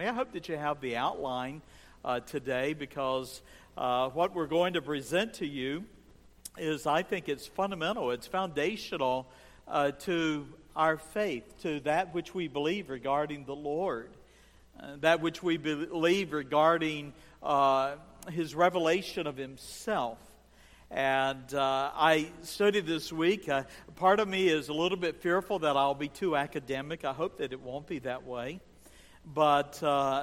I hope that you have the outline today, because what we're going to present to you is, I think it's fundamental, it's foundational to our faith, to that which we believe regarding the Lord, that which we believe regarding His revelation of Himself. And I studied this week. Part of me is a little bit fearful that I'll be too academic. I hope that it won't be that way. But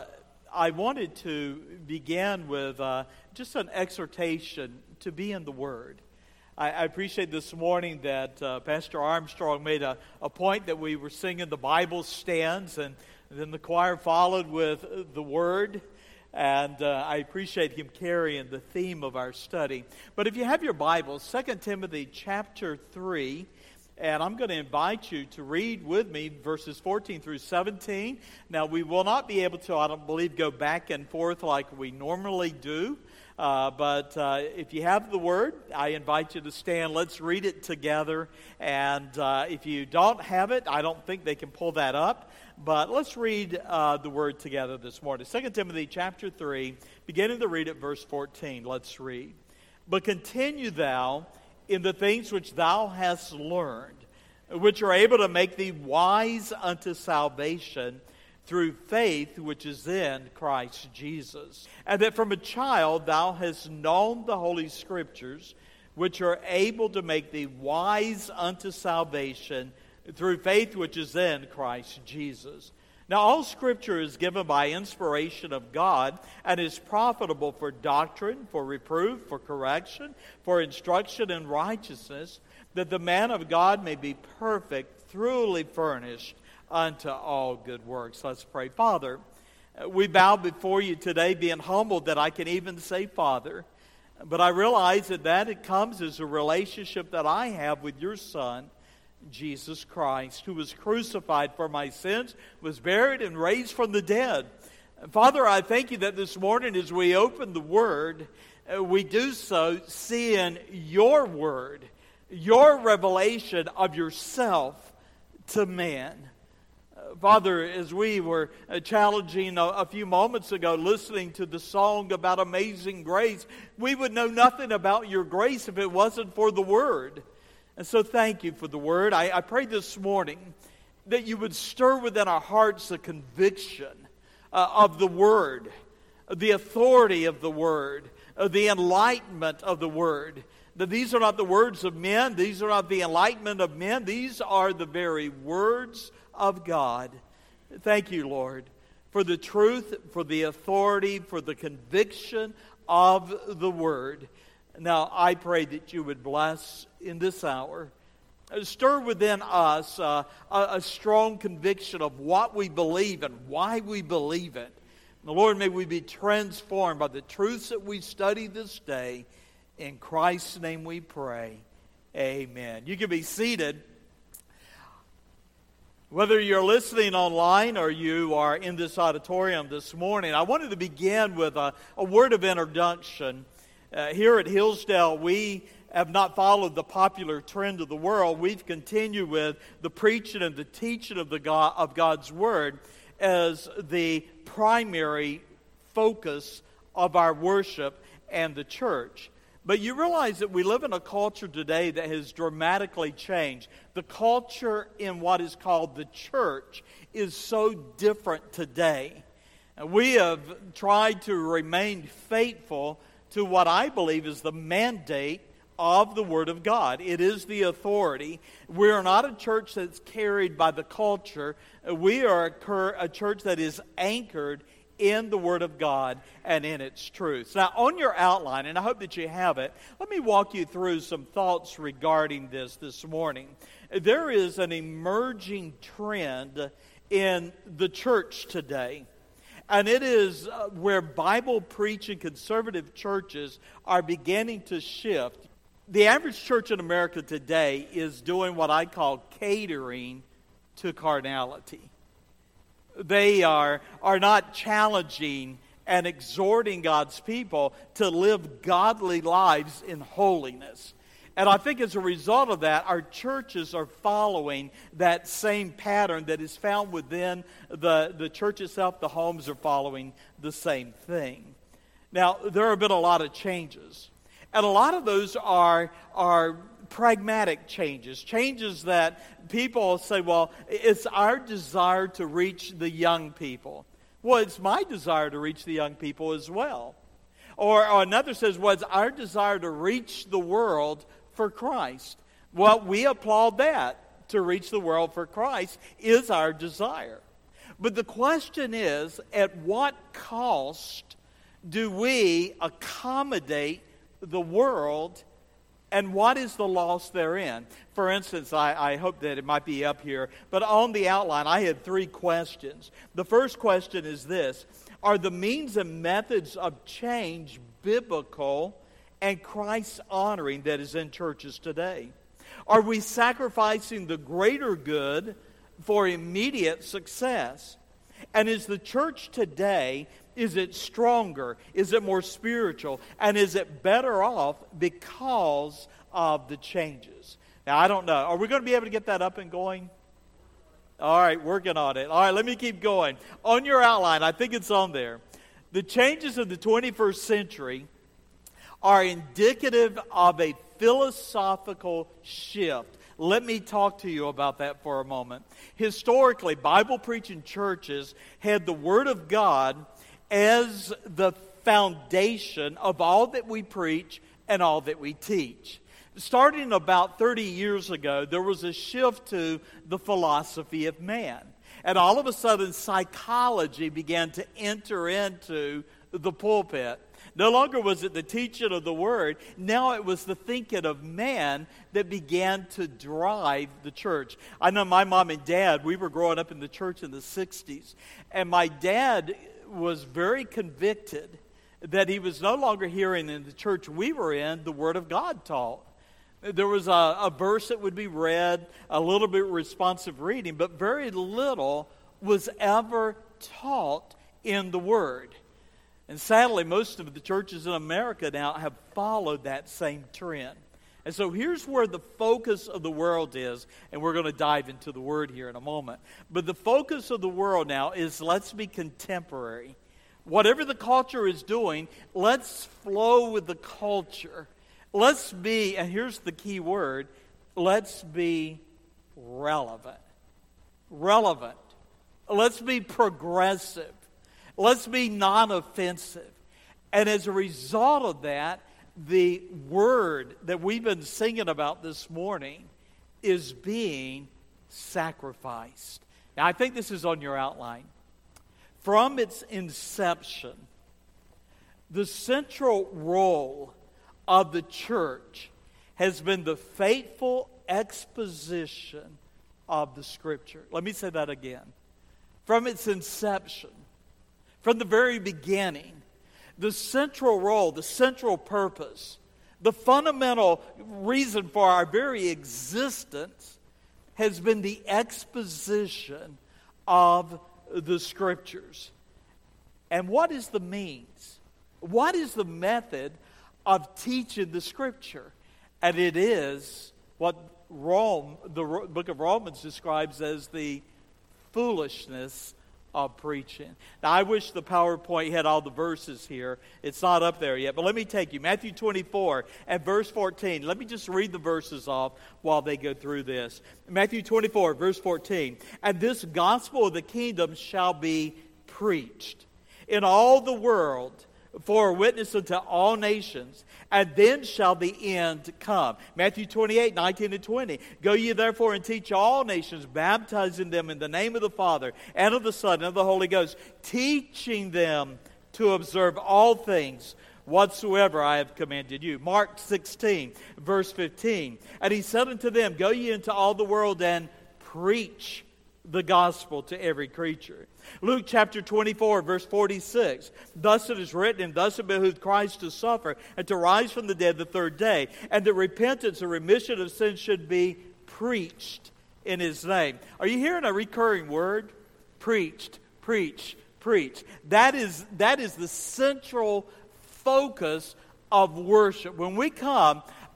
I wanted to begin with just an exhortation to be in the Word. I appreciate this morning that Pastor Armstrong made a point that we were singing the Bible stands, and then the choir followed with the Word. And I appreciate him carrying the theme of our study. But if you have your Bibles, 2 Timothy chapter 3, and I'm going to invite you to read with me verses 14 through 17. Now, we will not be able to, I don't believe, go back and forth like we normally do. But if you have the Word, I invite you to stand. Let's read it together. And if you don't have it, I don't think they can pull that up. But let's read the Word together this morning. 2 Timothy chapter 3, beginning to read at verse 14. Let's read. But continue thou in the things which thou hast learned, which are able to make thee wise unto salvation, through faith which is in Christ Jesus. And that from a child thou hast known the Holy Scriptures, which are able to make thee wise unto salvation, through faith which is in Christ Jesus. Now all Scripture is given by inspiration of God, and is profitable for doctrine, for reproof, for correction, for instruction in righteousness, that the man of God may be perfect, thoroughly furnished unto all good works. Let's pray. Father, we bow before you today, being humbled that I can even say Father. But I realize that it comes as a relationship that I have with your Son, Jesus Christ, who was crucified for my sins, was buried, and raised from the dead. Father, I thank you that this morning as we open the Word, we do so seeing your Word, your revelation of yourself to man. Father, as we were challenging a few moments ago, listening to the song about amazing grace, we would know nothing about your grace if it wasn't for the Word. And so thank you for the Word. I pray this morning that you would stir within our hearts the conviction of the Word, the authority of the Word, the enlightenment of the Word. That these are not the words of men, these are not the enlightenment of men, these are the very words of God. Thank you, Lord, for the truth, for the authority, for the conviction of the Word. Now, I pray that you would bless in this hour. Stir within us a strong conviction of what we believe and why we believe it. And Lord, may we be transformed by the truths that we study this day. In Christ's name we pray. Amen. You can be seated. Whether you're listening online or you are in this auditorium this morning, I wanted to begin with a word of introduction. Here at Hillsdale, we have not followed the popular trend of the world. We've continued with the preaching and the teaching of God's Word as the primary focus of our worship and the church. But you realize that we live in a culture today that has dramatically changed. The culture in what is called the church is so different today. And we have tried to remain faithful to what I believe is the mandate of the Word of God. It is the authority. We are not a church that's carried by the culture. We are a church that is anchored in the Word of God and in its truth. Now, on your outline, and I hope that you have it, let me walk you through some thoughts regarding this morning. There is an emerging trend in the church today, and it is where Bible-preaching conservative churches are beginning to shift. The average church in America today is doing what I call catering to carnality. They are not challenging and exhorting God's people to live godly lives in holiness. And I think as a result of that, our churches are following that same pattern that is found within the church itself. The homes are following the same thing. Now, there have been a lot of changes. And a lot of those are pragmatic changes that people say, well, it's our desire to reach the young people. Well, it's my desire to reach the young people as well. Or another says, well, it's our desire to reach the world for Christ. Well, we applaud that. To reach the world for Christ is our desire. But the question is, at what cost do we accommodate the world, and what is the loss therein? For instance, I hope that it might be up here, but on the outline I had 3 questions. The first question is this: are the means and methods of change biblical and Christ-honoring that is in churches today? Are we sacrificing the greater good for immediate success? And is the church today, is it stronger? Is it more spiritual? And is it better off because of the changes? Now, I don't know. Are we going to be able to get that up and going? All right, working on it. All right, let me keep going. On your outline, I think it's on there. The changes of the 21st century are indicative of a philosophical shift. Let me talk to you about that for a moment. Historically, Bible-preaching churches had the Word of God as the foundation of all that we preach and all that we teach. Starting about 30 years ago, there was a shift to the philosophy of man. And all of a sudden, psychology began to enter into the pulpit. No longer was it the teaching of the Word. Now it was the thinking of man that began to drive the church. I know my mom and dad, we were growing up in the church in the 60s. And my dad was very convicted that he was no longer hearing in the church we were in the Word of God taught. There was a verse that would be read, a little bit responsive reading, but very little was ever taught in the Word. And sadly, most of the churches in America now have followed that same trend. And so here's where the focus of the world is, and we're going to dive into the Word here in a moment. But the focus of the world now is, let's be contemporary. Whatever the culture is doing, let's flow with the culture. Let's be, and here's the key word, let's be relevant. Relevant. Let's be progressive. Let's be non-offensive. And as a result of that, the word that we've been singing about this morning is being sacrificed. Now, I think this is on your outline. From its inception, the central role of the church has been the faithful exposition of the Scripture. Let me say that again. From its inception, from the very beginning, the central role, the central purpose, the fundamental reason for our very existence has been the exposition of the Scriptures. And what is the means? What is the method of teaching the Scripture? And it is what the book of Romans describes as the foolishness of preaching. Now, I wish the PowerPoint had all the verses here. It's not up there yet, but let me take you. Matthew 24 and verse 14. Let me just read the verses off while they go through this. Matthew 24, verse 14. And this gospel of the kingdom shall be preached in all the world for a witness unto all nations, and then shall the end come. Matthew 28, 19 and 20. Go ye therefore and teach all nations, baptizing them in the name of the Father, and of the Son, and of the Holy Ghost, teaching them to observe all things whatsoever I have commanded you. Mark 16, verse 15. And he said unto them, Go ye into all the world and preach the gospel to every creature. Luke chapter 24, verse 46. Thus it is written, and thus it behooved Christ to suffer and to rise from the dead the third day, and that repentance and remission of sins should be preached in his name. Are you hearing a recurring word? Preached, preach, preach. That is the central focus of worship. When we come,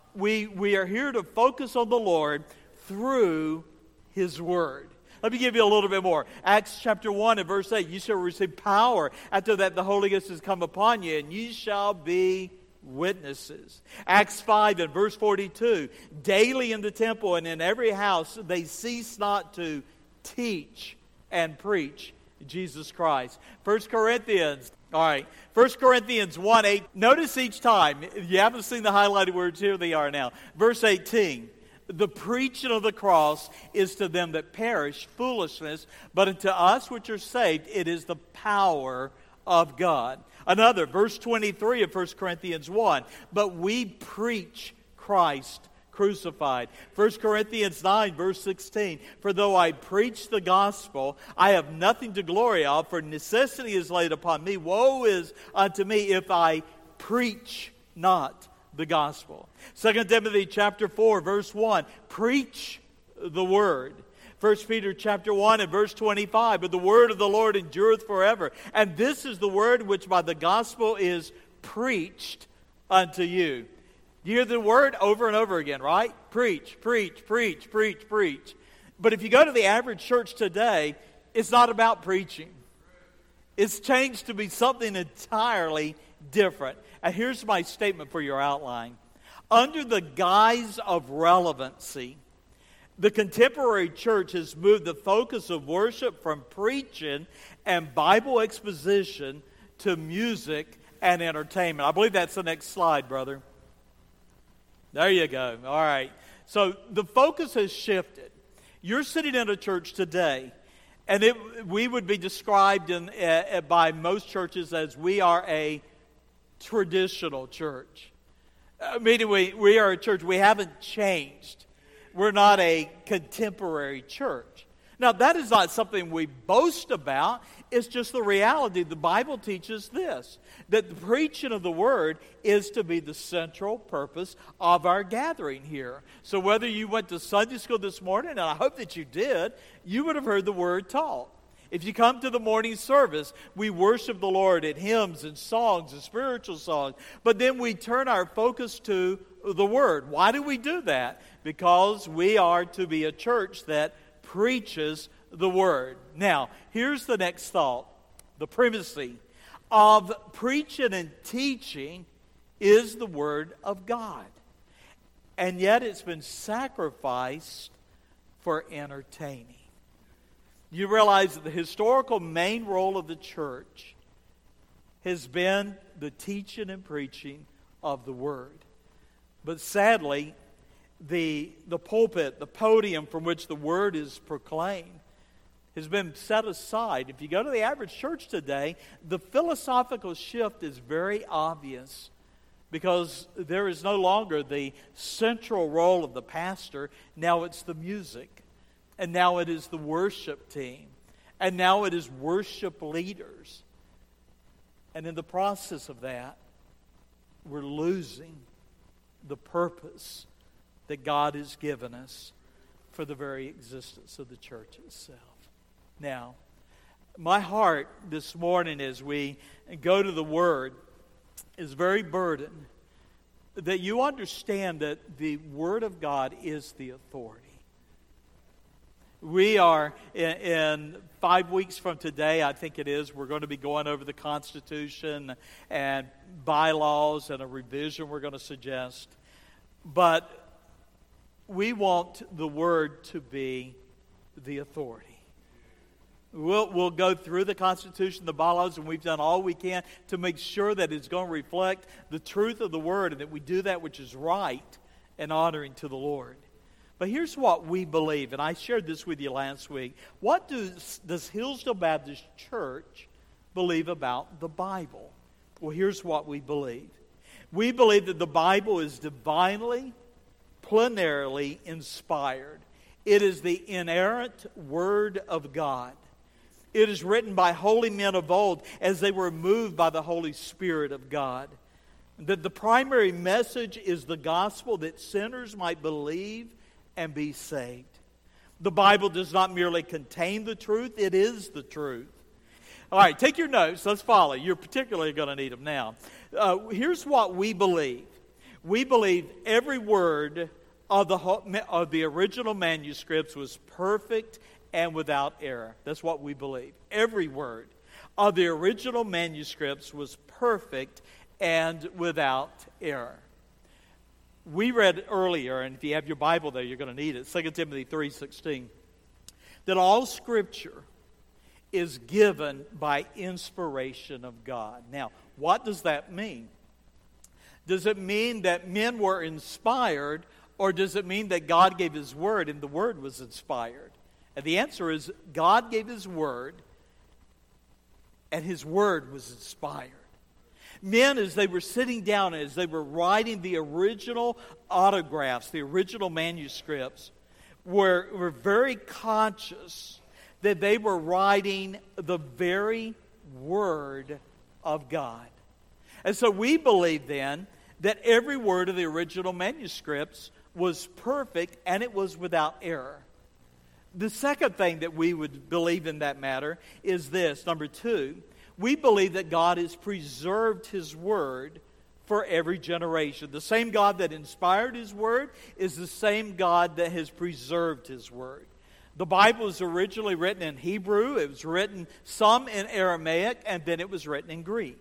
we are here to focus on the Lord through His Word. Let me give you a little bit more. Acts chapter 1 and verse 8, you shall receive power. After that, the Holy Ghost has come upon you, and you shall be witnesses. Acts 5 and verse 42, daily in the temple and in every house, they cease not to teach and preach Jesus Christ. 1 Corinthians 1 8. Notice each time, if you haven't seen the highlighted words, here they are now. Verse 18. The preaching of the cross is to them that perish foolishness, but unto us which are saved, it is the power of God. Another, verse 23 of 1 Corinthians 1. But we preach Christ crucified. 1 Corinthians 9, verse 16. For though I preach the gospel, I have nothing to glory of, for necessity is laid upon me. Woe is unto me if I preach not the gospel. 2 Timothy chapter 4, verse 1. Preach the word. 1 Peter chapter 1 and verse 25. But the word of the Lord endureth forever. And this is the word which by the gospel is preached unto you. You hear the word over and over again, right? Preach, preach, preach, preach, preach. But if you go to the average church today, it's not about preaching. It's changed to be something entirely different. And here's my statement for your outline. Under the guise of relevancy, the contemporary church has moved the focus of worship from preaching and Bible exposition to music and entertainment. I believe that's the next slide, brother. There you go. All right. So the focus has shifted. You're sitting in a church today, and we would be described by most churches as we are a traditional church. Meaning we are a church, we haven't changed. We're not a contemporary church. Now, that is not something we boast about. It's just the reality. The Bible teaches this, that the preaching of the Word is to be the central purpose of our gathering here. So whether you went to Sunday school this morning, and I hope that you did, you would have heard the Word taught. If you come to the morning service, we worship the Lord in hymns and songs and spiritual songs. But then we turn our focus to the Word. Why do we do that? Because we are to be a church that preaches the Word. Now, here's the next thought. The primacy of preaching and teaching is the Word of God. And yet it's been sacrificed for entertaining. You realize that the historical main role of the church has been the teaching and preaching of the Word. But sadly, the pulpit, the podium from which the Word is proclaimed, has been set aside. If you go to the average church today, the philosophical shift is very obvious because there is no longer the central role of the pastor. Now it's the music. And now it is the worship team. And now it is worship leaders. And in the process of that, we're losing the purpose that God has given us for the very existence of the church itself. Now, my heart this morning as we go to the Word is very burdened that you understand that the Word of God is the authority. We are, in 5 weeks from today, I think it is, we're going to be going over the Constitution and bylaws and a revision we're going to suggest. But we want the Word to be the authority. We'll go through the Constitution, the bylaws, and we've done all we can to make sure that it's going to reflect the truth of the Word and that we do that which is right and honoring to the Lord. But here's what we believe, and I shared this with you last week. What does Hillsdale Baptist Church believe about the Bible? Well, here's what we believe. We believe that the Bible is divinely, plenarily inspired. It is the inerrant Word of God. It is written by holy men of old as they were moved by the Holy Spirit of God. That the primary message is the gospel that sinners might believe and be saved. The Bible does not merely contain the truth, it is the truth. All right, take your notes. Let's follow. You're particularly going to need them now. Here's what we believe. We believe every word of the original manuscripts was perfect and without error. That's what we believe. Every word of the original manuscripts was perfect and without error. We read earlier, and if you have your Bible there, you're going to need it, 2 Timothy 3:16, that all Scripture is given by inspiration of God. Now, what does that mean? Does it mean that men were inspired, or does it mean that God gave His Word and the Word was inspired? And the answer is God gave His Word, and His Word was inspired. Men, as they were sitting down, as they were writing the original autographs, the original manuscripts, were very conscious that they were writing the very Word of God. And so we believe then that every word of the original manuscripts was perfect and it was without error. The second thing that we would believe in that matter is this. Number two, we believe that God has preserved His Word for every generation. The same God that inspired His Word is the same God that has preserved His Word. The Bible was originally written in Hebrew. It was written some in Aramaic, and then it was written in Greek.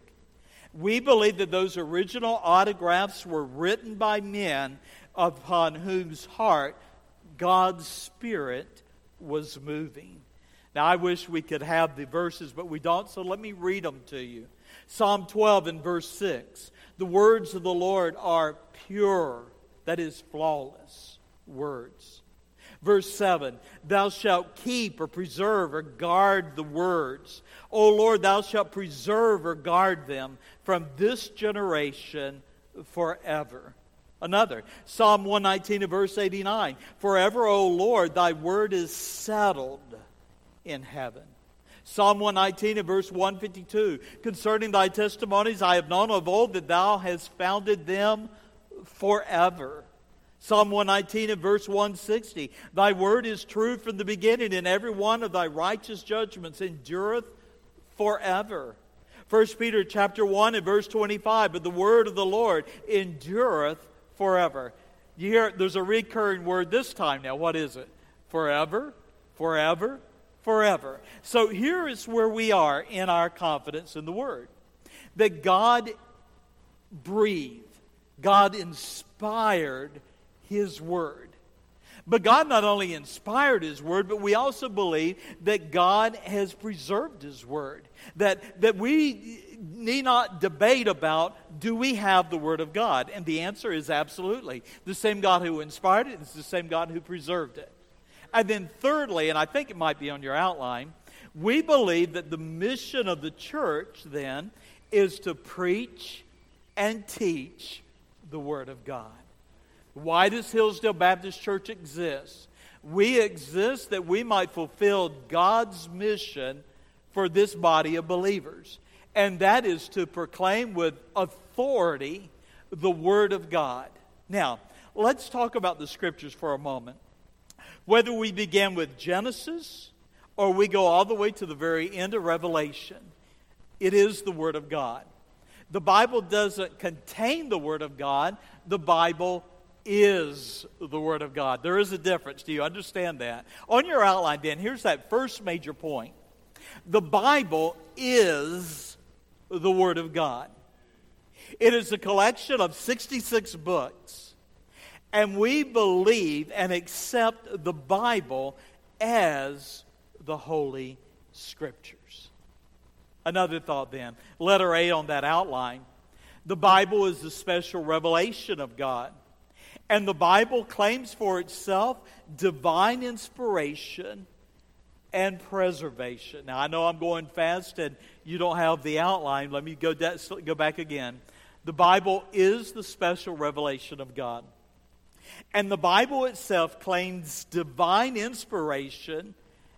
We believe that those original autographs were written by men upon whose heart God's Spirit was moving. Now, I wish we could have the verses, but we don't, so let me read them to you. Psalm 12 and verse 6. The words of the Lord are pure, that is, flawless words. Verse 7. Thou shalt keep or preserve or guard the words. O Lord, thou shalt preserve or guard them from this generation forever. Another, Psalm 119 and verse 89. Forever, O Lord, thy word is settled in heaven. Psalm 119 and verse 152. Concerning thy testimonies, I have known of old that thou hast founded them forever. Psalm 119 and verse 160. Thy word is true from the beginning, and every one of thy righteous judgments endureth forever. 1 Peter chapter 1 and verse 25. But the word of the Lord endureth forever. You hear there's a recurring word this time now. What is it? Forever, forever, forever. So here is where we are in our confidence in the Word. That God breathed, God inspired His Word. But God not only inspired His Word, but we also believe that God has preserved His Word. That we need not debate about, do we have the Word of God? And the answer is absolutely. The same God who inspired it is the same God who preserved it. And then thirdly, and I think it might be on your outline, we believe that the mission of the church then is to preach and teach the Word of God. Why does Hillsdale Baptist Church exist? We exist that we might fulfill God's mission for this body of believers. And that is to proclaim with authority the Word of God. Now, let's talk about the Scriptures for a moment. Whether we begin with Genesis or we go all the way to the very end of Revelation, it is the Word of God. The Bible doesn't contain the Word of God. The Bible is the Word of God. There is a difference. Do you understand that? On your outline, then, here's that first major point. The Bible is the Word of God. It is a collection of 66 books. And we believe and accept the Bible as the Holy Scriptures. Another thought then, letter A on that outline. The Bible is the special revelation of God. And the Bible claims for itself divine inspiration and preservation. Now, I know I'm going fast and you don't have the outline. Let me go back again. The Bible is the special revelation of God. And the Bible itself claims divine inspiration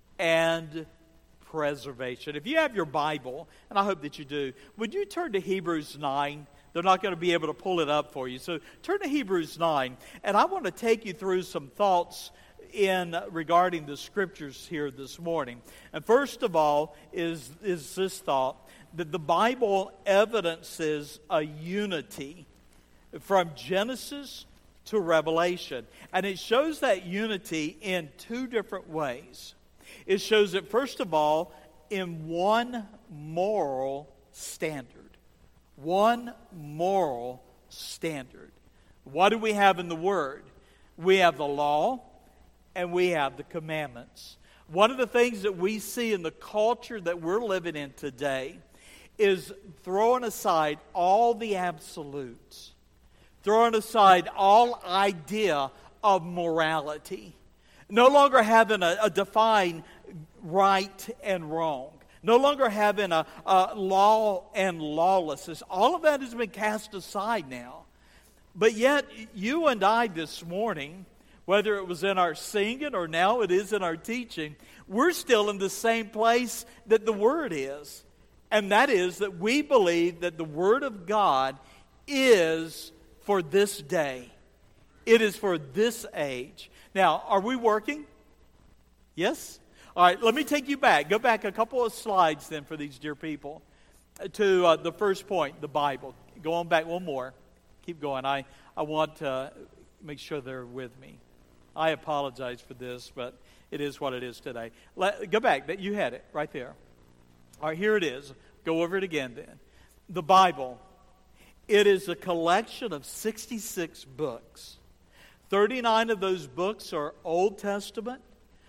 and preservation. If you have your Bible, and I hope that you do, would you turn to Hebrews 9? They're not going to be able to pull it up for you. So turn to Hebrews 9, and I want to take you through some thoughts regarding the Scriptures here this morning. And first of all is this thought, that the Bible evidences a unity from Genesis to Revelation. And it shows that unity in two different ways. It shows it, first of all, in one moral standard. One moral standard. What do we have in the Word? We have the law and we have the commandments. One of the things that we see in the culture that we're living in today is throwing aside all the absolutes, throwing aside all idea of morality, no longer having a defined right and wrong, no longer having a law and lawlessness. All of that has been cast aside now. But yet, you and I this morning, whether it was in our singing or now it is in our teaching, we're still in the same place that the Word is. And that is that we believe that the Word of God is for this day. It is for this age. Now, are we working? Yes? All right, let me take you back. Go back a couple of slides then for these dear people to the first point, the Bible. Go on back one more. Keep going. I want to make sure they're with me. I apologize for this, but it is what it is today. Go back. You had it right there. All right, here it is. Go over it again then. The Bible, it is a collection of 66 books. 39 of those books are Old Testament.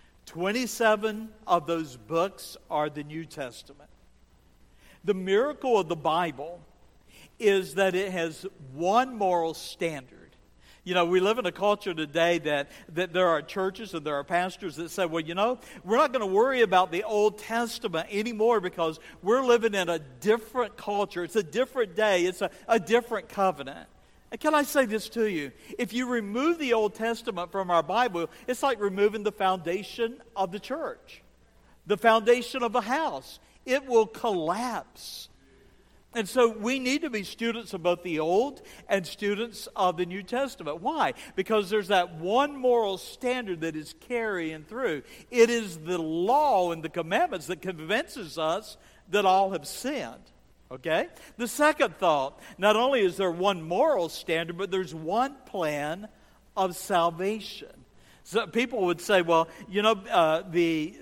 27 of those books are the New Testament. The miracle of the Bible is that it has one moral standard. You know, we live in a culture today that there are churches and there are pastors that say, well, you know, we're not going to worry about the Old Testament anymore because we're living in a different culture. It's a different day. It's a different covenant. And can I say this to you? If you remove the Old Testament from our Bible, it's like removing the foundation of the church, the foundation of a house. It will collapse. And so we need to be students of both the Old and students of the New Testament. Why? Because there's that one moral standard that is carrying through. It is the law and the commandments that convinces us that all have sinned. Okay? The second thought, not only is there one moral standard, but there's one plan of salvation. So people would say, well, you know, the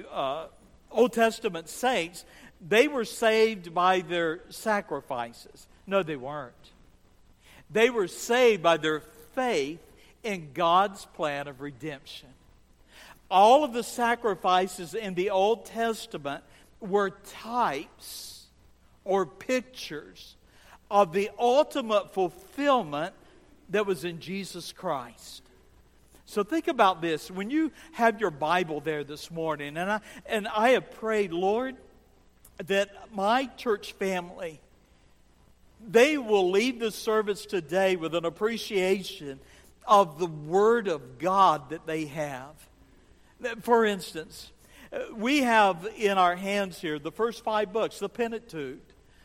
Old Testament saints, they were saved by their sacrifices. No, they weren't. They were saved by their faith in God's plan of redemption. All of the sacrifices in the Old Testament were types or pictures of the ultimate fulfillment that was in Jesus Christ. So think about this. When you have your Bible there this morning, and I have prayed, Lord, that my church family, they will leave the service today with an appreciation of the Word of God that they have. For instance, we have in our hands here the first 5 books, the Pentateuch.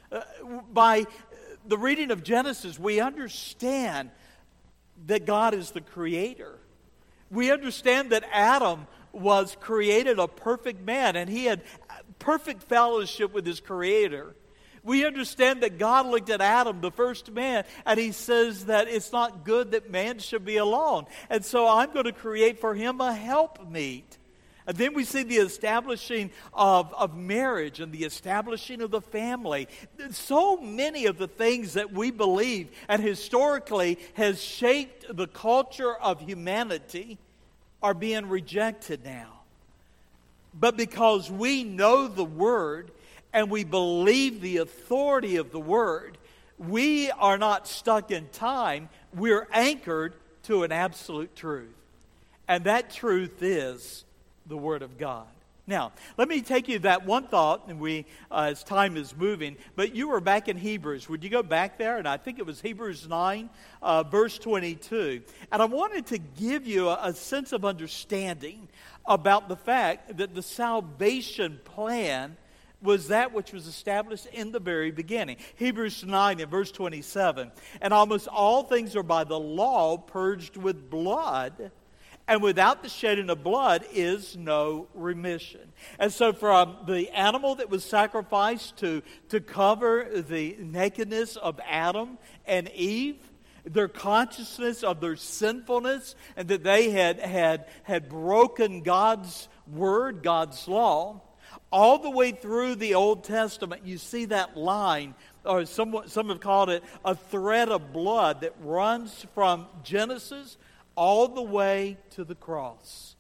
By the reading of Genesis, we understand that God is the Creator. We understand that Adam was created a perfect man, and he had perfect fellowship with his Creator. We understand that God looked at Adam, the first man, and he says that it's not good that man should be alone. And so I'm going to create for him a helpmeet. And then we see the establishing of marriage and the establishing of the family. So many of the things that we believe and historically has shaped the culture of humanity are being rejected now. But because we know the Word and we believe the authority of the Word, we are not stuck in time. We're anchored to an absolute truth. And that truth is the Word of God. Now, let me take you that one thought, and as time is moving, but you were back in Hebrews. Would you go back there? And I think it was Hebrews 9, verse 22. And I wanted to give you a sense of understanding about the fact that the salvation plan was that which was established in the very beginning. Hebrews 9 and verse 27. And almost all things are by the law purged with blood, and without the shedding of blood is no remission. And so from the animal that was sacrificed to cover the nakedness of Adam and Eve, their consciousness of their sinfulness, and that they had broken God's word, God's law. All the way through the Old Testament, you see that line, or some have called it a thread of blood that runs from Genesis all the way to the cross.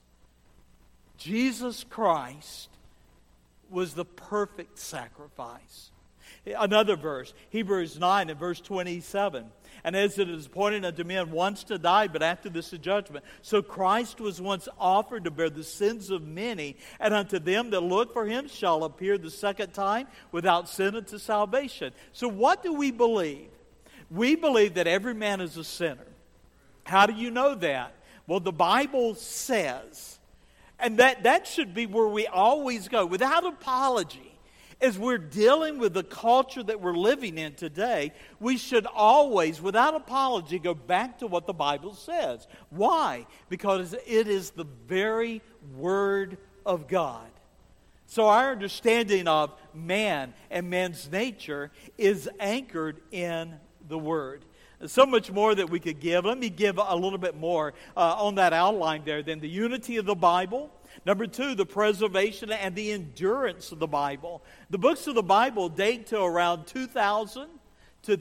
Jesus Christ was the perfect sacrifice. Another verse, Hebrews 9 and verse 27. And as it is appointed unto men once to die, but after this is judgment. So Christ was once offered to bear the sins of many, and unto them that look for him shall appear the second time without sin unto salvation. So what do we believe? We believe that every man is a sinner. How do you know that? Well, the Bible says, and that should be where we always go, without apology. As we're dealing with the culture that we're living in today, we should always, without apology, go back to what the Bible says. Why? Because it is the very Word of God. So our understanding of man and man's nature is anchored in the Word. So much more that we could give. Let me give a little bit more on that outline there. Then the unity of the Bible. Number 2, the preservation and the endurance of the Bible. The books of the Bible date to around 2,000 to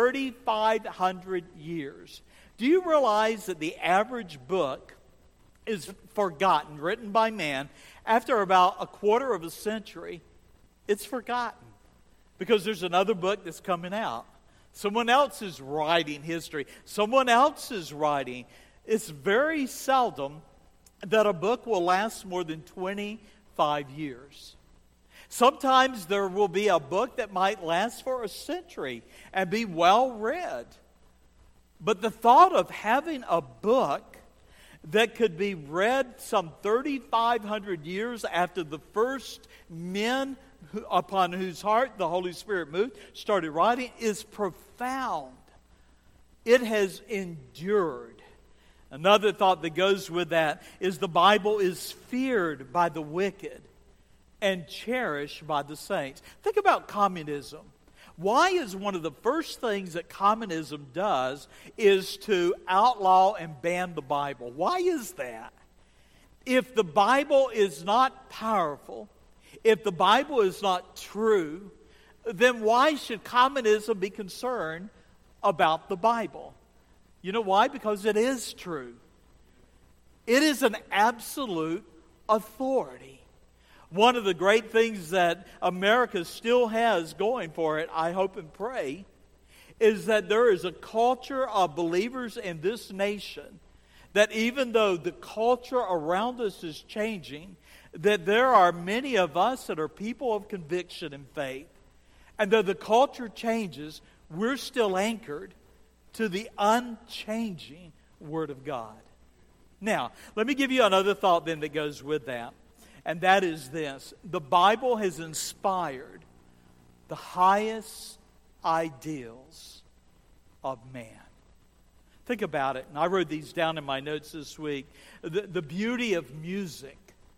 3,500 years. Do you realize that the average book is forgotten, written by man, after about a quarter of a century? It's forgotten because there's another book that's coming out. Someone else is writing history. Someone else is writing. It's very seldom that a book will last more than 25 years. Sometimes there will be a book that might last for a century and be well read. But the thought of having a book that could be read some 3,500 years after the first men upon whose heart the Holy Spirit moved started writing is profound. It has endured. Another thought that goes with that is the Bible is feared by the wicked and cherished by the saints. Think about communism. Why is one of the first things that communism does is to outlaw and ban the Bible? Why is that? If the Bible is not powerful, if the Bible is not true, then why should communism be concerned about the Bible? You know why? Because it is true. It is an absolute authority. One of the great things that America still has going for it, I hope and pray, is that there is a culture of believers in this nation that even though the culture around us is changing, that there are many of us that are people of conviction and faith. And though the culture changes, we're still anchored to the unchanging Word of God. Now, let me give you another thought then that goes with that. And that is this. The Bible has inspired the highest ideals of man. Think about it. And I wrote these down in my notes this week. The beauty of music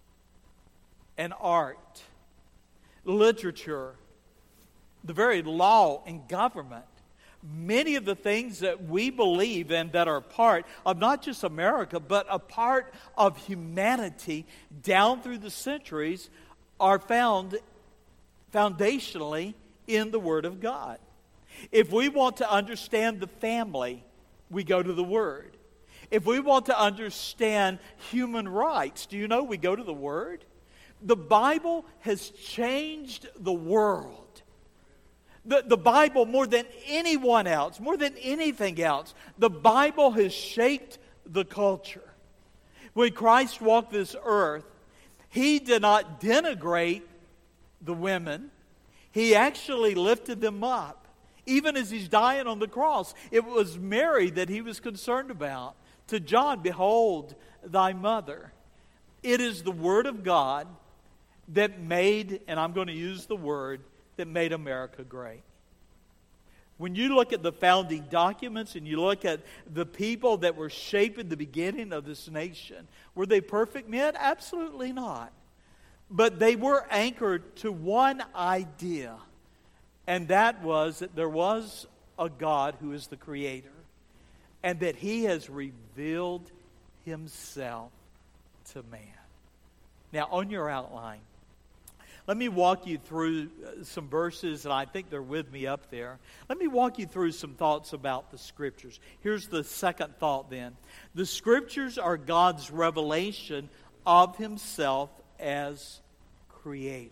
and art, literature, the very law and government. Many of the things that we believe in that are part of not just America, but a part of humanity down through the centuries are found foundationally in the Word of God. If we want to understand the family, we go to the Word. If we want to understand human rights, do you know we go to the Word? The Bible has changed the world. The Bible, more than anyone else, more than anything else, the Bible has shaped the culture. When Christ walked this earth, He did not denigrate the women. He actually lifted them up. Even as He's dying on the cross, it was Mary that He was concerned about. To John, behold thy mother. It is the Word of God that made, and I'm going to use the word, that made America great. When you look at the founding documents and you look at the people that were shaping the beginning of this nation, were they perfect men? Absolutely not. But they were anchored to one idea, and that was that there was a God who is the Creator. and that He has revealed Himself to man. Now, on your outline, let me walk you through some verses, and I think they're with me up there. Let me walk you through some thoughts about the Scriptures. Here's the second thought then. The Scriptures are God's revelation of Himself as Creator.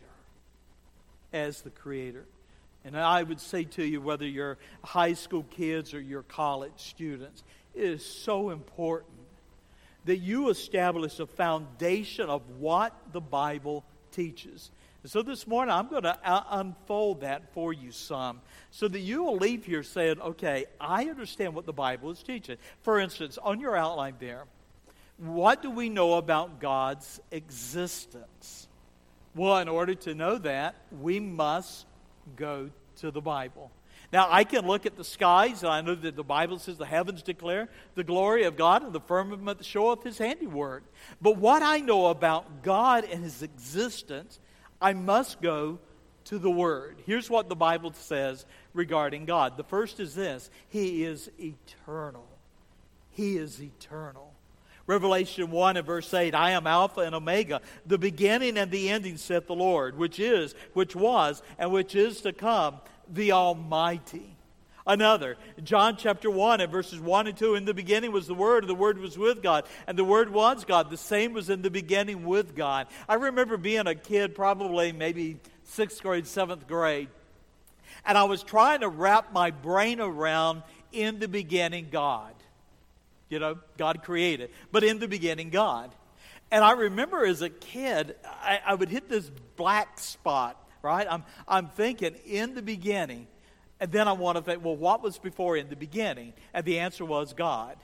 As the Creator. And I would say to you, whether you're high school kids or you're college students, it is so important that you establish a foundation of what the Bible teaches. And so this morning, I'm going to unfold that for you some, so that you will leave here saying, okay, I understand what the Bible is teaching. For instance, on your outline there, what do we know about God's existence? Well, in order to know that, we must go to the Bible. Now, I can look at the skies, and I know that the Bible says the heavens declare the glory of God, and the firmament showeth His handiwork. But what I know about God and His existence, I must go to the Word. Here's what the Bible says regarding God. The first is this: He is eternal. He is eternal. Revelation 1 and verse 8, I am Alpha and Omega, the beginning and the ending, saith the Lord, which is, which was, and which is to come, the Almighty. Another, John chapter 1 and verses 1 and 2, in the beginning was the Word, and the Word was with God, and the Word was God. The same was in the beginning with God. I remember being a kid, probably maybe 6th grade, 7th grade, and I was trying to wrap my brain around in the beginning God. You know, God created. But in the beginning, God. And I remember as a kid, I would hit this black spot, right? I'm thinking, in the beginning. And then I want to think, well, what was before in the beginning? And the answer was God.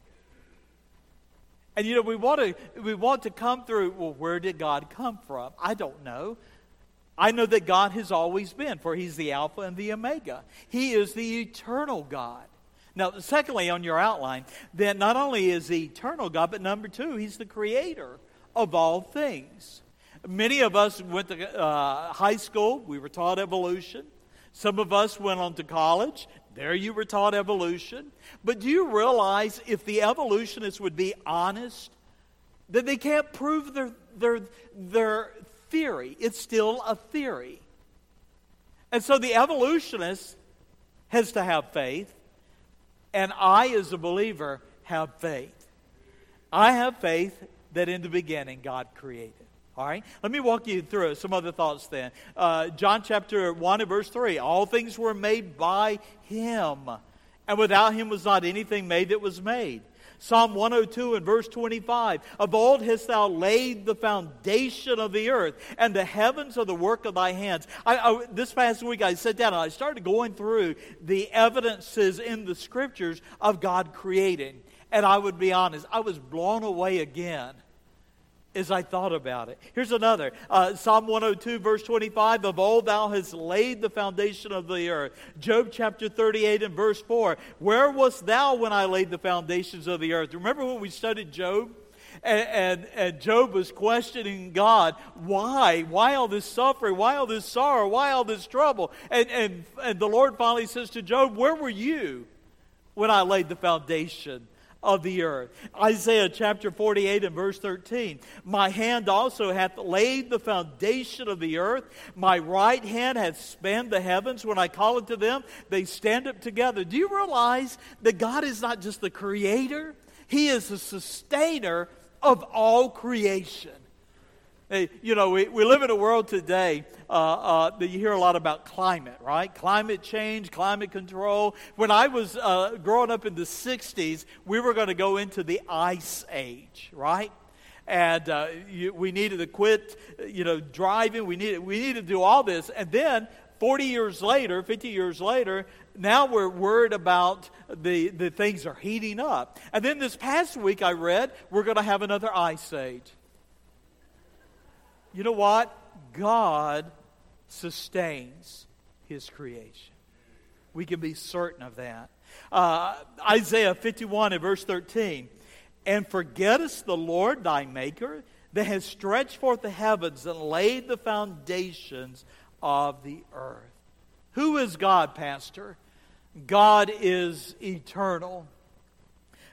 And, you know, we want to come through, well, where did God come from? I don't know. I know that God has always been, for He's the Alpha and the Omega. He is the eternal God. Now, secondly, on your outline, that not only is He eternal God, but number two, He's the creator of all things. Many of us went to high school. We were taught evolution. Some of us went on to college. There you were taught evolution. But do you realize, if the evolutionists would be honest, that they can't prove their theory? It's still a theory. And so the evolutionist has to have faith. And I, as a believer, have faith. I have faith that in the beginning God created. All right? Let me walk you through some other thoughts then. John chapter 1 and verse 3. All things were made by Him, and without Him was not anything made that was made. Psalm 102 and verse 25. Of old hast Thou laid the foundation of the earth, and the heavens are the work of Thy hands. This past week I sat down and I started going through the evidences in the Scriptures of God creating. And I would be honest, I was blown away again as I thought about it. Here's another. Psalm 102 verse 25. Of old Thou hast laid the foundation of the earth. Job chapter 38 and verse 4. Where wast Thou when I laid the foundations of the earth? Remember when we studied Job? And Job was questioning God. Why? Why all this suffering? Why all this sorrow? Why all this trouble? And the Lord finally says to Job, where were you when I laid the foundation of the earth? Isaiah chapter 48 and verse 13. My hand also hath laid the foundation of the earth. My right hand hath spanned the heavens. When I call unto them, they stand up together. Do you realize that God is not just the creator? He is the sustainer of all creation. Hey, you know, we live in a world today that you hear a lot about climate, right? Climate change, climate control. When I was growing up in the 60s, we were going to go into the ice age, right? And we needed to quit, driving. We needed to do all this. And then 40 years later, 50 years later, now we're worried about the things are heating up. And then this past week I read we're going to have another ice age. You know what? God sustains His creation. We can be certain of that. Isaiah 51 and verse 13. And forgettest the Lord thy Maker, that has stretched forth the heavens and laid the foundations of the earth. Who is God, Pastor? God is eternal.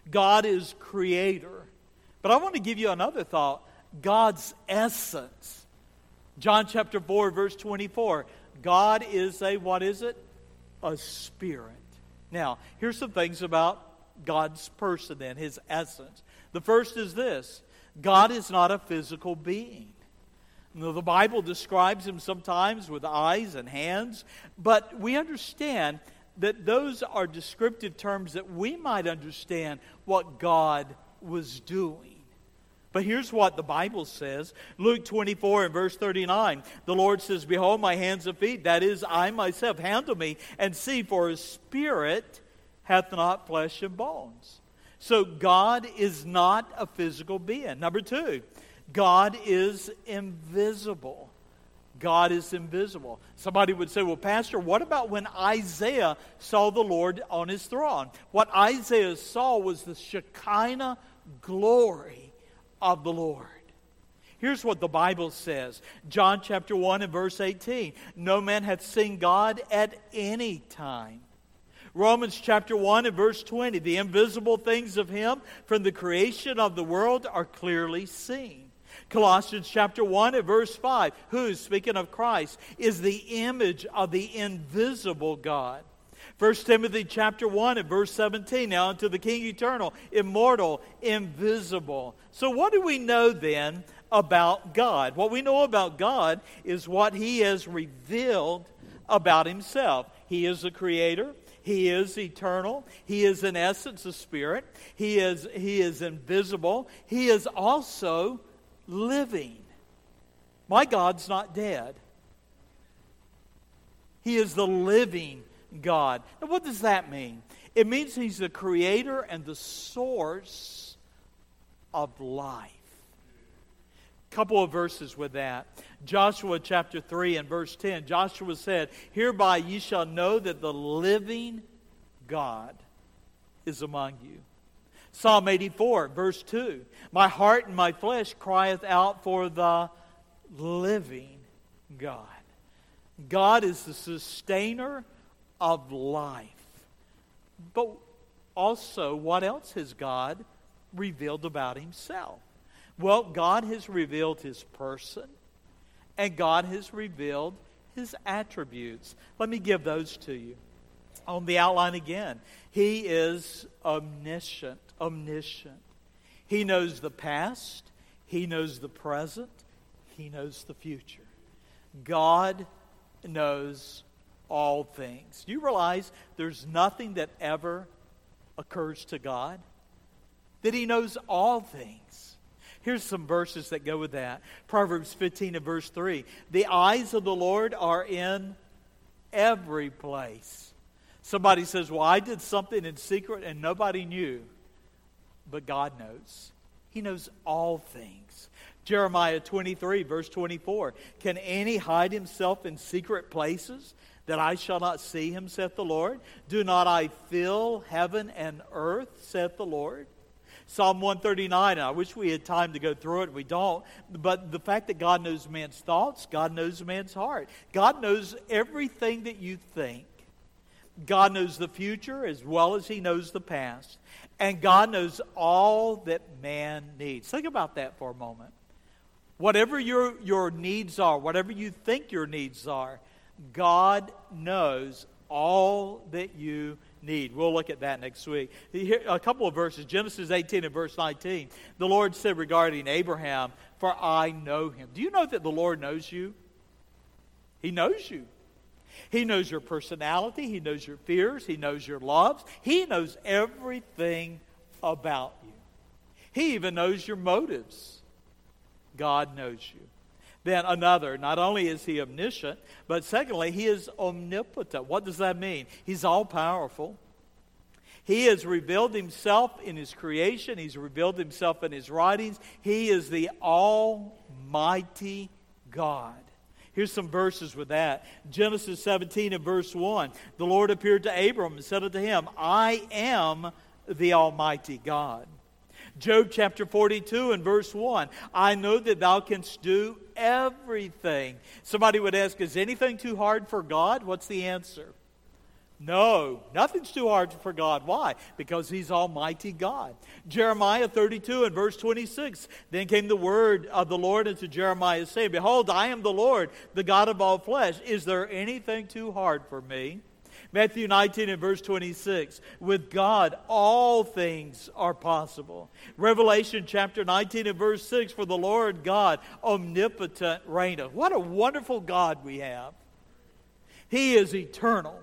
God is creator. But I want to give you another thought. God's essence. John chapter 4, verse 24. God is a, what is it? A spirit. Now, here's some things about God's person then, His essence. The first is this. God is not a physical being. Now, the Bible describes Him sometimes with eyes and hands, but we understand that those are descriptive terms that we might understand what God was doing. But here's what the Bible says. Luke 24 and verse 39. The Lord says, "Behold my hands and feet, that is, I myself. Handle me and see, for His spirit hath not flesh and bones." So God is not a physical being. Number two, God is invisible. God is invisible. Somebody would say, well, Pastor, what about when Isaiah saw the Lord on His throne? What Isaiah saw was the Shekinah glory of the Lord. Here's what the Bible says. John chapter 1 and verse 18. No man hath seen God at any time. Romans chapter 1 and verse 20. The invisible things of Him from the creation of the world are clearly seen. Colossians chapter 1 and verse 5. Who, speaking of Christ, is the image of the invisible God. 1 Timothy chapter 1 and verse 17. Now unto the King eternal, immortal, invisible. So what do we know then about God? What we know about God is what He has revealed about Himself. He is the Creator. He is eternal. He is in essence a spirit. He is invisible. He is also living. My God's not dead. He is the living God. Now what does that mean? It means He's the creator and the source of life. A couple of verses with that. Joshua chapter 3 and verse 10. Joshua said, "Hereby ye shall know that the living God is among you." Psalm 84 verse 2. "My heart and my flesh crieth out for the living God." God is the sustainer of life. But also, what else has God revealed about Himself? Well, God has revealed His person, and God has revealed His attributes. Let me give those to you. On the outline again, He is omniscient. He knows the past, He knows the present, He knows the future. God knows all things. Do you realize there's nothing that ever occurs to God? That He knows all things. Here's some verses that go with that. Proverbs 15 and verse 3. The eyes of the Lord are in every place. Somebody says, well, I did something in secret and nobody knew. But God knows. He knows all things. Jeremiah 23 verse 24. Can any hide himself in secret places, that I shall not see him, saith the Lord? Do not I fill heaven and earth, saith the Lord? Psalm 139, I wish we had time to go through it. We don't. But the fact that God knows man's thoughts, God knows man's heart. God knows everything that you think. God knows the future as well as He knows the past. And God knows all that man needs. Think about that for a moment. Whatever your needs are, whatever you think your needs are, God knows all that you need. We'll look at that next week. Here, a couple of verses. Genesis 18 and verse 19. The Lord said regarding Abraham, "For I know him." Do you know that the Lord knows you? He knows you. He knows your personality. He knows your fears. He knows your loves. He knows everything about you. He even knows your motives. God knows you. Then another, not only is He omniscient, but secondly, He is omnipotent. What does that mean? He's all-powerful. He has revealed Himself in His creation. He's revealed Himself in His writings. He is the Almighty God. Here's some verses with that. Genesis 17 and verse 1. The Lord appeared to Abram and said unto him, I am the Almighty God. Job chapter 42 and verse 1. I know that thou canst do everything. Somebody would ask, is anything too hard for God? What's the answer? No, nothing's too hard for God. Why? Because He's Almighty God. Jeremiah 32 and verse 26. Then came the word of the Lord unto Jeremiah, saying, Behold, I am the Lord, the God of all flesh. Is there anything too hard for me? Matthew 19 and verse 26. With God, all things are possible. Revelation chapter 19 and verse 6. For the Lord God, omnipotent, reigneth. What a wonderful God we have. He is eternal.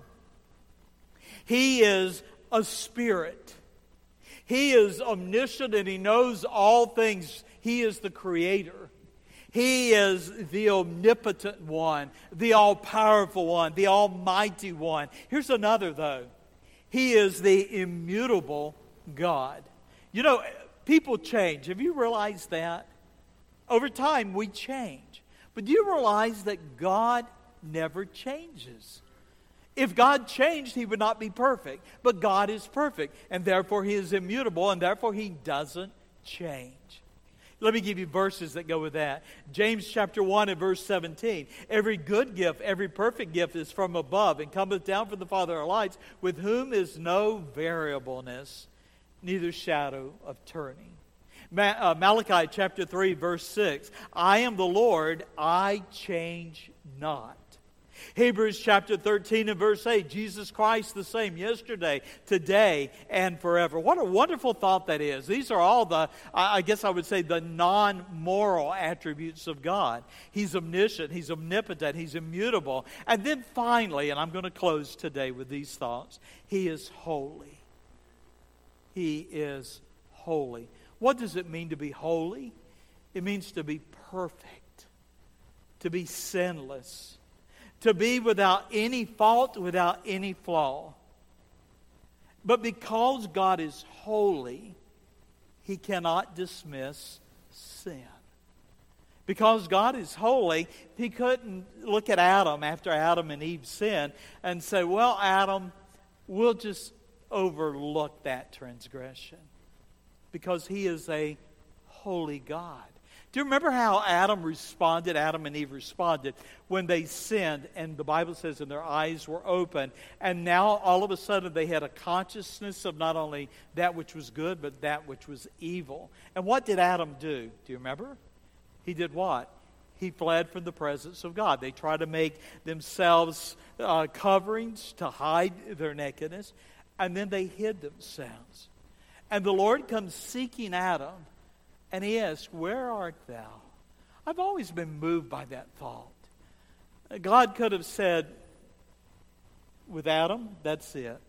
He is a spirit. He is omniscient and He knows all things. He is the creator. He is the omnipotent one, the all-powerful one, the almighty one. Here's another, though. He is the immutable God. You know, people change. Have you realized that? Over time, we change. But do you realize that God never changes? If God changed, He would not be perfect. But God is perfect, and therefore He is immutable, and therefore He doesn't change. Let me give you verses that go with that. James chapter 1 and verse 17. Every good gift, every perfect gift is from above, and cometh down from the Father of lights, with whom is no variableness, neither shadow of turning. Malachi chapter 3 verse 6. I am the Lord, I change not. Hebrews chapter 13 and verse 8, Jesus Christ the same yesterday, today, and forever. What a wonderful thought that is. These are all the, I guess I would say, the non-moral attributes of God. He's omniscient, He's omnipotent, He's immutable. And then finally, and I'm going to close today with these thoughts, He is holy. He is holy. What does it mean to be holy? It means to be perfect, to be sinless, to be without any fault, without any flaw. But because God is holy, He cannot dismiss sin. Because God is holy, He couldn't look at Adam after Adam and Eve sinned and say, well, Adam, we'll just overlook that transgression. Because He is a holy God. Do you remember how Adam and Eve responded when they sinned, and the Bible says, and their eyes were open, and now all of a sudden they had a consciousness of not only that which was good, but that which was evil. And what did Adam do? Do you remember? He did what? He fled from the presence of God. They tried to make themselves coverings to hide their nakedness, and then they hid themselves. And the Lord comes seeking Adam, and He asks, where art thou? I've always been moved by that thought. God could have said, with Adam, that's it.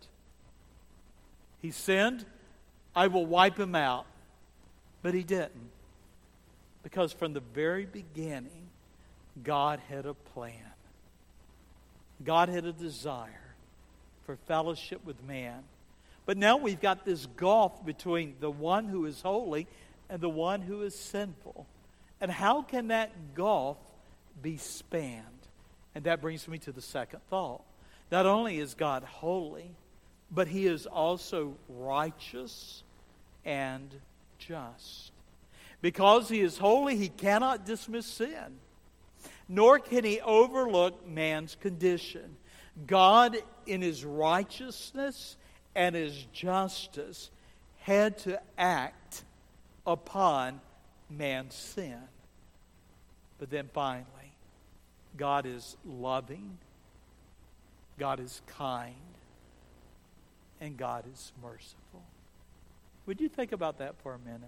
He sinned, I will wipe him out. But He didn't. Because from the very beginning, God had a plan. God had a desire for fellowship with man. But now we've got this gulf between the one who is holy and the one who is sinful. And how can that gulf be spanned? And that brings me to the second thought. Not only is God holy, but He is also righteous and just. Because He is holy, He cannot dismiss sin, nor can He overlook man's condition. God, in His righteousness and His justice, had to act upon man's sin. But then finally, God is loving, God is kind, and God is merciful. Would you think about that for a minute?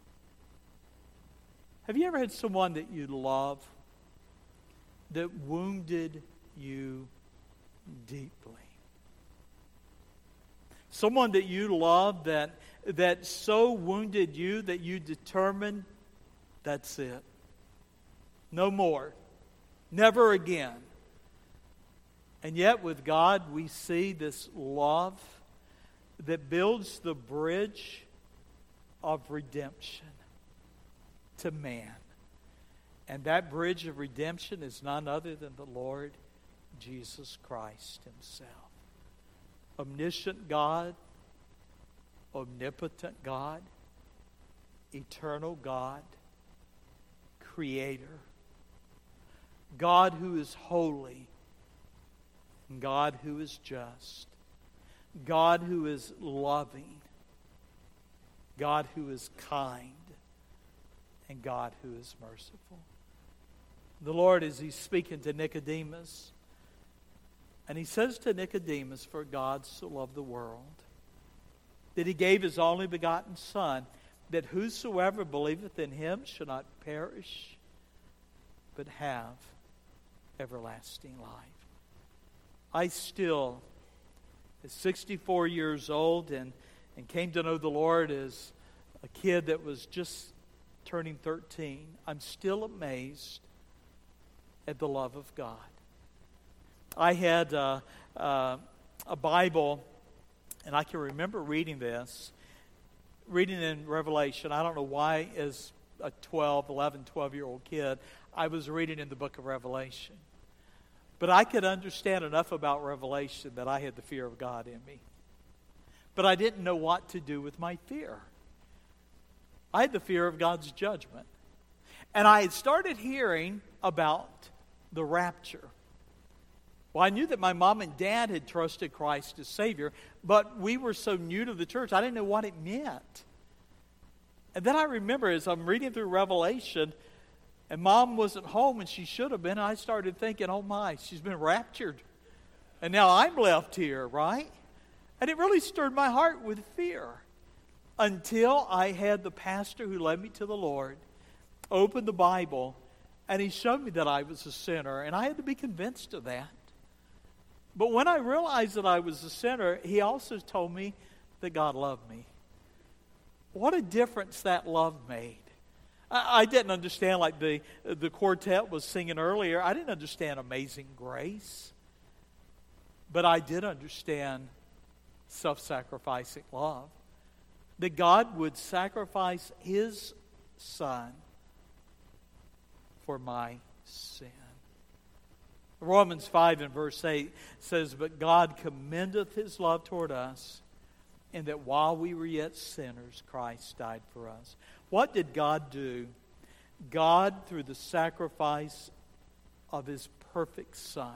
Have you ever had someone that you love that wounded you deeply? Someone that you love that so wounded you that you determined, that's it. No more. Never again. And yet with God we see this love that builds the bridge of redemption to man. And that bridge of redemption is none other than the Lord Jesus Christ Himself. Omniscient God, omnipotent God, eternal God, Creator, God who is holy, and God who is just. God who is loving, God who is kind, and God who is merciful. The Lord, as He's speaking to Nicodemus, and He says to Nicodemus, for God so loved the world, that He gave His only begotten Son, that whosoever believeth in Him shall not perish, but have everlasting life. I still, at 64 years old, and came to know the Lord as a kid that was just turning 13, I'm still amazed at the love of God. I had a Bible, and I can remember reading in Revelation. I don't know why, as a 12-year-old kid, I was reading in the book of Revelation. But I could understand enough about Revelation that I had the fear of God in me. But I didn't know what to do with my fear. I had the fear of God's judgment. And I had started hearing about the rapture. Well, I knew that my mom and dad had trusted Christ as Savior, but we were so new to the church, I didn't know what it meant. And then I remember as I'm reading through Revelation, and Mom wasn't home, and she should have been, I started thinking, oh my, she's been raptured. And now I'm left here, right? And it really stirred my heart with fear. Until I had the pastor who led me to the Lord open the Bible, and he showed me that I was a sinner, and I had to be convinced of that. But when I realized that I was a sinner, he also told me that God loved me. What a difference that love made. I didn't understand, like the quartet was singing earlier, I didn't understand Amazing Grace. But I did understand self-sacrificing love. That God would sacrifice His Son for my sin. Romans 5 and verse 8 says, but God commendeth His love toward us, in that while we were yet sinners, Christ died for us. What did God do? God, through the sacrifice of His perfect Son,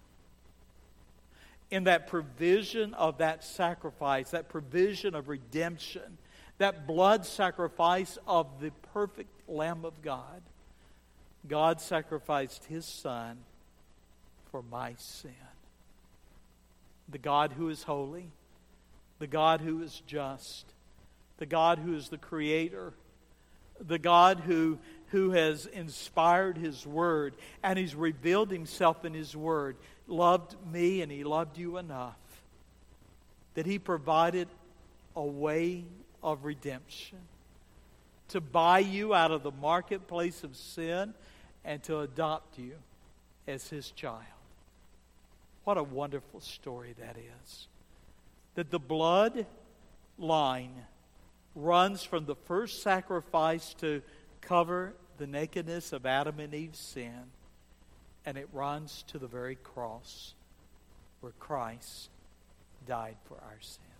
in that provision of that sacrifice, that provision of redemption, that blood sacrifice of the perfect Lamb of God, God sacrificed His Son for my sin. The God who is holy, the God who is just, the God who is the Creator, the God who has inspired His Word and He's revealed Himself in His Word, loved me and He loved you enough that He provided a way of redemption to buy you out of the marketplace of sin and to adopt you as His child. What a wonderful story that is. That the blood line runs from the first sacrifice to cover the nakedness of Adam and Eve's sin, and it runs to the very cross where Christ died for our sin.